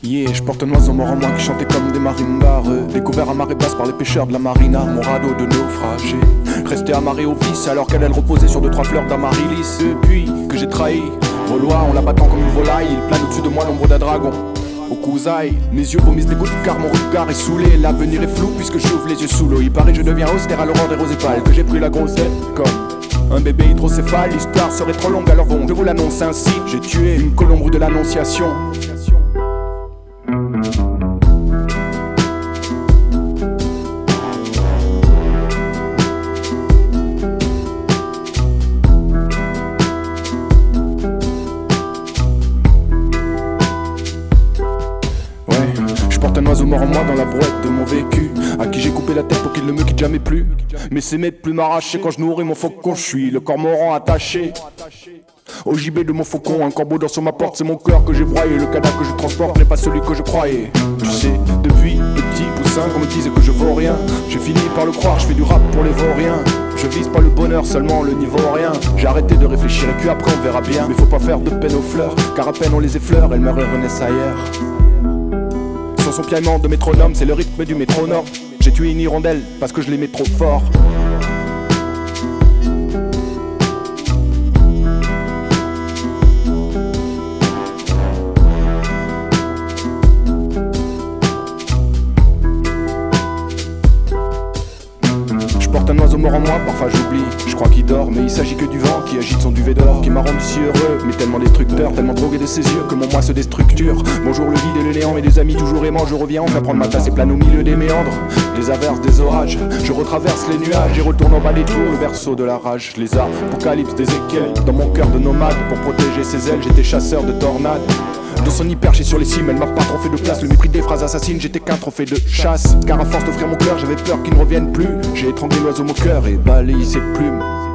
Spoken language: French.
Yeah, je porte un oiseau mort en moi qui chantait comme des marimbas. Découvert à marée basse par les pêcheurs de la marina. Mon radeau de naufragé, resté amarré au vice alors qu'elle reposait sur 2-3 fleurs d'amaryllis. Depuis que j'ai trahi Vaulois en la battant comme une volaille, il plane au-dessus de moi l'ombre d'un dragon. Au cousaille, mes yeux vomissent des gouttes car mon regard est saoulé. L'avenir est flou puisque j'ouvre les yeux sous l'eau. Il paraît que je deviens austère à l'aurore des roses épales, que j'ai pris la grosse tête comme un bébé hydrocéphale. L'histoire serait trop longue alors bon, je vous l'annonce ainsi. J'ai tué une colombe de l'Annonciation. Je porte un oiseau mort en moi dans la brouette de mon vécu, à qui j'ai coupé la tête pour qu'il ne me quitte jamais plus. Mais c'est mes plumes arrachées quand je nourris mon faucon. Je suis le cormoran attaché au gibet de mon faucon. Un corbeau dort sur ma porte, c'est mon cœur que j'ai broyé. Le cadavre que je transporte n'est pas celui que je croyais. Tu sais, depuis petit poussin qu'on me disait que je vaux rien, j'ai fini par le croire, je fais du rap pour les vauriens. Je vise pas le bonheur, seulement le niveau rien. J'ai arrêté de réfléchir et puis après on verra bien. Mais faut pas faire de peine aux fleurs, car à peine on les effleure, elles meurent et renaissent ailleurs. Son piaillement de métronome, c'est le rythme du métronome. J'ai tué une hirondelle parce que je l'aimais trop fort. Je porte un oiseau mort en moi, parfois j'oublie. Je crois qu'il dort, mais il s'agit que du vent qui agite son duvet d'or, qui m'a rendu si heureux, mais tellement destructeur, tellement drogué de ses yeux que mon moi se déstructure. Bonjour le vide et le néant, mes deux amis toujours aimants. Je reviens enfin prendre ma tasse et plane au milieu des méandres, des averses, des orages. Je retraverse les nuages et retourne en bas des tours, le berceau de la rage. Les apocalypses d'Ézéchiel dans mon cœur de nomade. Pour protéger ses ailes, j'étais chasseur de tornades. Dans son nid perché sur les cimes, elle m'a pas trop fait de place. Le mépris des phrases assassines, j'étais qu'un trophée de chasse. Car à force d'offrir mon cœur, j'avais peur qu'il ne revienne plus. J'ai étranglé l'oiseau moqueur et balayé ses plumes.